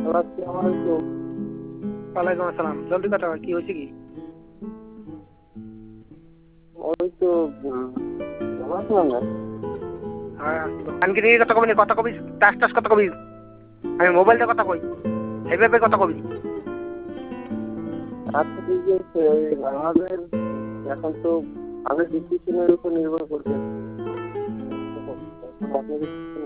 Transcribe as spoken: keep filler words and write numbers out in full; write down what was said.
আসসালামু আলাইকুম। ওয়ালাইকুম আসসালাম। জলদি কথা কও, কি হইছে কি? ওই তো উম, ভালো আছেন না? হ্যাঁ, দোকানকে নিয়ে কথা কবি না, কথা কবি টাস টাস কথা কবি। আমি মোবাইল দিয়ে কথা কই, এইভাবে কথা কবি। আচ্ছা ঠিক আছে, ওই আমাদের এখন তো আমাদের ডিসিশনের উপর নির্ভর করবে। এখন আপনাদের decision